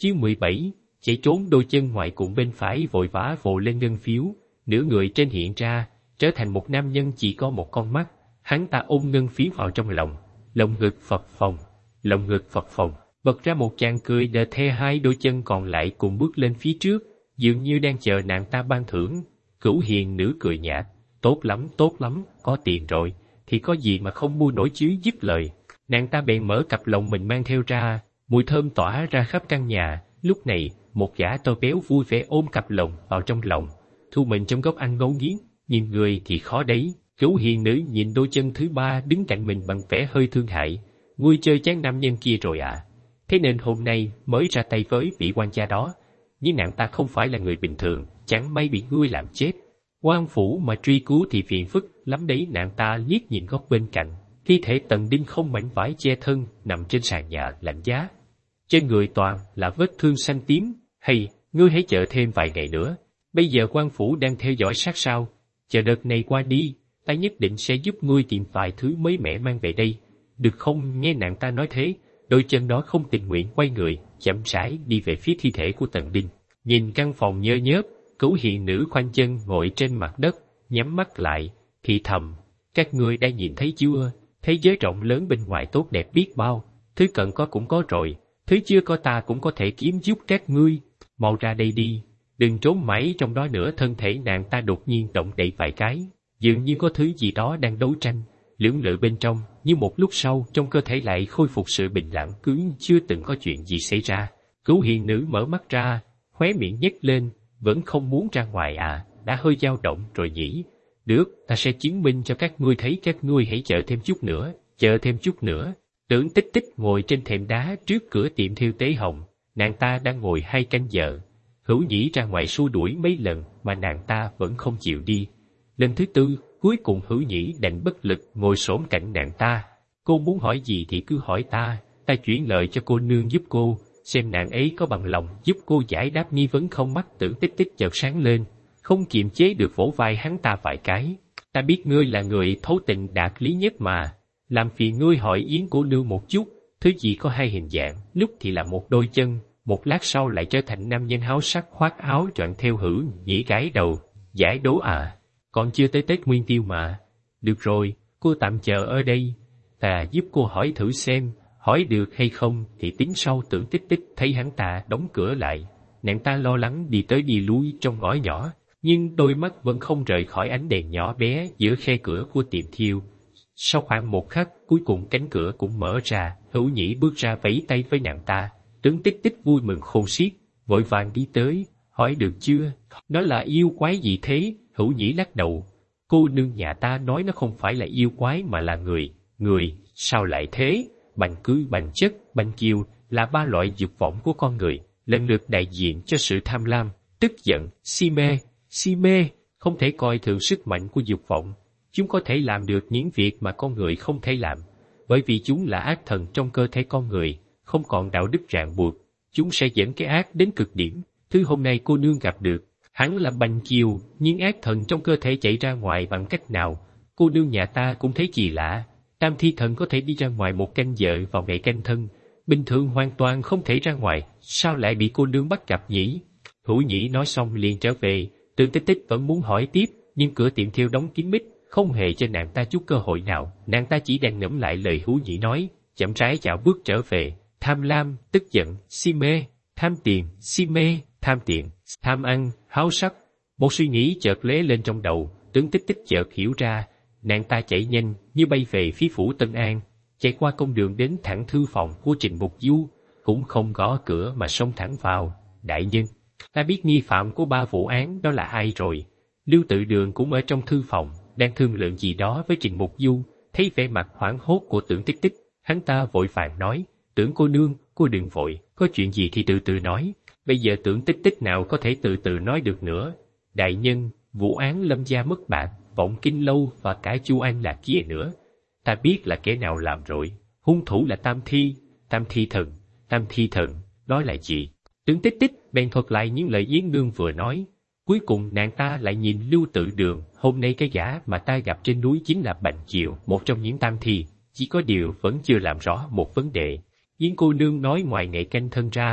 Chương 17, chạy trốn. đôi chân ngoài cùng bên phải vội vã vồ lên ngân phiếu, nửa người trên hiện ra, trở thành một nam nhân chỉ có một con mắt. Hắn ta ôm ngân phiếu vào trong lòng, lồng ngực phập phồng, bật ra một tràng cười để the hai đôi chân còn lại cùng bước lên phía trước, dường như đang chờ nàng ta ban thưởng. Cửu hiền nữ cười nhạt, tốt lắm, có tiền rồi, thì có gì mà không mua nổi chứ. Dứt lời, nàng ta bèn mở cặp lồng mình mang theo ra, mùi thơm tỏa ra khắp căn nhà. Lúc này, một gã to béo vui vẻ ôm cặp lồng vào trong lòng, thu mình trong góc ăn ngấu nghiến, nhìn người thì khó đấy. Cửu hiền nữ nhìn đôi chân thứ ba đứng cạnh mình bằng vẻ hơi thương hại, ngươi chơi chán nam nhân kia rồi à? Thế nên hôm nay mới ra tay với vị quan gia đó. Nhưng nàng ta không phải là người bình thường, chẳng may bị ngươi làm chết. Quan phủ mà truy cứu thì phiền phức lắm đấy. Nàng ta liếc nhìn góc bên cạnh, thi thể Tần Đinh không mảnh vải che thân nằm trên sàn nhà lạnh giá, trên người toàn là vết thương xanh tím. Hay, ngươi hãy chờ thêm vài ngày nữa, bây giờ quan phủ đang theo dõi sát sao. Chờ đợt này qua đi, ta nhất định sẽ giúp ngươi tìm vài thứ mới mẻ mang về đây, được không? Nghe nàng ta nói thế, đôi chân đó không tình nguyện quay người, chậm rãi đi về phía thi thể của Tần Đinh. Nhìn căn phòng nhơ nhớp, Cửu hiền nữ khoanh chân ngồi trên mặt đất, nhắm mắt lại, thì thầm: các ngươi đã nhìn thấy chưa? Thế giới rộng lớn bên ngoài tốt đẹp biết bao, thứ cần có cũng có rồi, thứ chưa có ta cũng có thể kiếm giúp các ngươi. Mau ra đây đi, đừng trốn mãi trong đó nữa. Thân thể nàng ta đột nhiên động đậy vài cái, dường như có thứ gì đó đang đấu tranh, lưỡng lự bên trong. Nhưng một lúc sau, trong cơ thể lại khôi phục sự bình lặng, cứ chưa từng có chuyện gì xảy ra. Cửu hiền nữ mở mắt ra, khóe miệng nhếch lên, vẫn không muốn ra ngoài à? Đã hơi dao động rồi nhỉ? Được, ta sẽ chứng minh cho các ngươi thấy. Các ngươi hãy chờ thêm chút nữa. Tưởng Tích Tích ngồi trên thềm đá trước cửa tiệm thêu Tế Hồng. Nàng ta đang ngồi 2 canh giờ. Hữu Nhĩ ra ngoài xua đuổi mấy lần mà nàng ta vẫn không chịu đi. Lần thứ 4, cuối cùng Hữu Nhĩ đành bất lực ngồi xổm cạnh nàng ta. Cô muốn hỏi gì thì cứ hỏi ta chuyển lời cho cô nương giúp cô, xem nàng ấy có bằng lòng giúp cô giải đáp nghi vấn không. Mắt Tưởng Tích Tích chợt sáng lên, không kiềm chế được vỗ vai hắn ta vài cái. Ta biết ngươi là người thấu tình đạt lý nhất mà, làm phiền ngươi hỏi Yến cô nương một chút, thứ gì có 2 hình dạng, lúc thì là một đôi chân, một lát sau lại trở thành nam nhân háo sắc khoác áo choàng theo. Hữu Nhĩ gãi đầu, giải đố à? Còn chưa tới Tết Nguyên Tiêu mà. Được rồi, cô tạm chờ ở đây, ta giúp cô hỏi thử xem, hỏi được hay không thì tính sau. Tưởng Tích Tích thấy hắn ta đóng cửa lại, nàng ta lo lắng đi tới đi lui trong ngõ nhỏ, nhưng đôi mắt vẫn không rời khỏi ánh đèn nhỏ bé giữa khe cửa của tiệm thêu. Sau khoảng một khắc, cuối cùng cánh cửa cũng mở ra, Hữu Nhĩ bước ra vẫy tay với nàng ta. Tưởng Tích Tích vui mừng khôn xiết, vội vàng đi tới, hỏi được chưa? Nó là yêu quái gì thế? Hữu Nhĩ lắc đầu, cô nương nhà ta nói nó không phải là yêu quái mà là người. Người? Sao lại thế? Bành cưới, bành chất, bành kiều là 3 loại dục vọng của con người, lần lượt đại diện cho sự tham lam, tức giận, si mê. Không thể coi thường sức mạnh của dục vọng. Chúng có thể làm được những việc mà con người không thể làm, bởi vì chúng là ác thần trong cơ thể con người, không còn đạo đức ràng buộc. Chúng sẽ dẫn cái ác đến cực điểm. Thứ hôm nay cô nương gặp được, hắn là bành kiều, nhưng ác thần trong cơ thể chạy ra ngoài bằng cách nào? Cô nương nhà ta cũng thấy kỳ lạ. Tam thi thần có thể đi ra ngoài 1 canh giờ vào ngày canh thân, bình thường hoàn toàn không thể ra ngoài, sao lại bị cô nương bắt gặp nhỉ? Hữu Nhĩ nói xong liền trở về. Tưởng Tích Tích vẫn muốn hỏi tiếp, nhưng cửa tiệm thêu đóng kín mít, không hề cho nàng ta chút cơ hội nào. Nàng ta chỉ đang ngẫm lại lời Hữu Nhĩ nói, chậm rãi dạo bước trở về. Tham lam, tức giận, si mê, tham tiền, si mê, tham tiền, tham ăn, háo sắc. Một suy nghĩ chợt lóe lên trong đầu. Tưởng Tích Tích chợt hiểu ra, nàng ta chạy nhanh như bay về phía phủ Tân An, chạy qua công đường đến thẳng thư phòng của Trình Mục Du, cũng không gõ cửa mà xông thẳng vào. Đại nhân, ta biết nghi phạm của 3 vụ án đó là ai rồi. Lưu Tự Đường cũng ở trong thư phòng, đang thương lượng gì đó với Trình Mục Du. Thấy vẻ mặt hoảng hốt của Tưởng Tích Tích, hắn ta vội vàng nói, Tưởng cô nương, cô đừng vội, có chuyện gì thì từ từ nói. Bây giờ Tưởng Tích Tích nào có thể từ từ nói được nữa. Đại nhân, vụ án Lâm gia mất bạc, Vọng Kinh Lâu và cả Chu An Lạc kia nữa, ta biết là kẻ nào làm rồi. Hung thủ là Tam Thi Thần, đó là gì? Tưởng Tích Tích bèn thuật lại những lời Yến Nương vừa nói. Cuối cùng nàng ta lại nhìn Lưu Tự Đường. Hôm nay cái gã mà ta gặp trên núi chính là Bành Kiều, một trong những tam thi. Chỉ có điều vẫn chưa làm rõ một vấn đề. Yến cô nương nói ngoài ngày canh thân ra,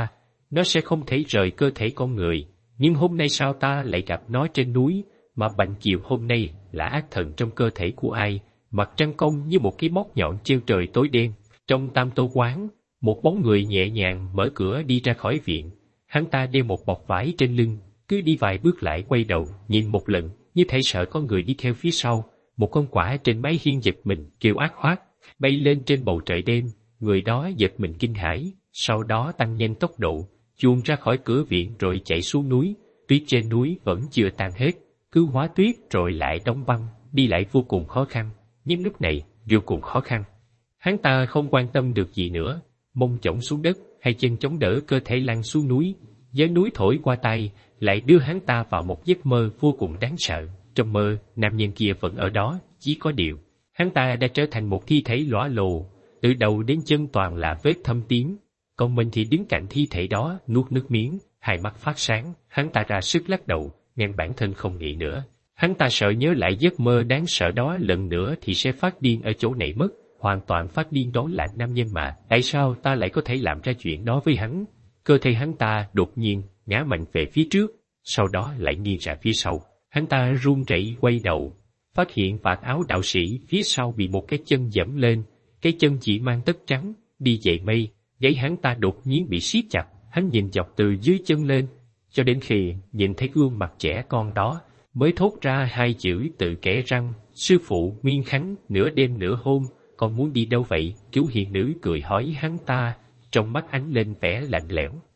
nó sẽ không thể rời cơ thể con người. Nhưng hôm nay sao ta lại gặp nó trên núi, mà Bành Kiều hôm nay là ác thần trong cơ thể của ai? Mặt trăng cong như một cái móc nhọn treo trời tối đen. Trong Tam Tô quán, một bóng người nhẹ nhàng mở cửa đi ra khỏi viện. Hắn ta đeo một bọc vải trên lưng, cứ đi vài bước lại quay đầu, nhìn một lần, như thể sợ có người đi theo phía sau. Một con quạ trên mái hiên giật mình, kêu ác hoác, bay lên trên bầu trời đêm. Người đó giật mình kinh hãi, sau đó tăng nhanh tốc độ, chuồn ra khỏi cửa viện rồi chạy xuống núi. Tuyết trên núi vẫn chưa tan hết, cứ hóa tuyết rồi lại đóng băng, đi lại vô cùng khó khăn. Nhưng lúc này, vô cùng khó khăn. Hắn ta không quan tâm được gì nữa, mông chổng xuống đất, hai chân chống đỡ cơ thể lăn xuống núi. Gió núi thổi qua tay, lại đưa hắn ta vào một giấc mơ vô cùng đáng sợ. Trong mơ, nam nhân kia vẫn ở đó, chỉ có điều, hắn ta đã trở thành một thi thể lõa lồ, từ đầu đến chân toàn là vết thâm tím. Còn mình thì đứng cạnh thi thể đó, nuốt nước miếng, hai mắt phát sáng. Hắn ta ra sức lắc đầu, ngăn bản thân không nghĩ nữa. Hắn ta sợ nhớ lại giấc mơ đáng sợ đó lần nữa thì sẽ phát điên ở chỗ này mất. Hoàn toàn phát điên, đó là nam nhân mà. Tại sao ta lại có thể làm ra chuyện đó với hắn? Cơ thể hắn ta đột nhiên ngã mạnh về phía trước, sau đó lại nghiêng ra phía sau. Hắn ta run rẩy quay đầu, phát hiện vạt áo đạo sĩ phía sau bị một cái chân giẫm lên. Cái chân chỉ mang tất trắng, đi giày mây. Giấy hắn ta đột nhiên bị siết chặt. Hắn nhìn dọc từ dưới chân lên, cho đến khi nhìn thấy gương mặt trẻ con đó, mới thốt ra hai chữ tự kẽ răng: sư phụ Nguyên Khánh. Nửa đêm nửa hôm, con muốn đi đâu vậy? Chú hiền nữ cười hỏi hắn ta, trong mắt ánh lên vẻ lạnh lẽo.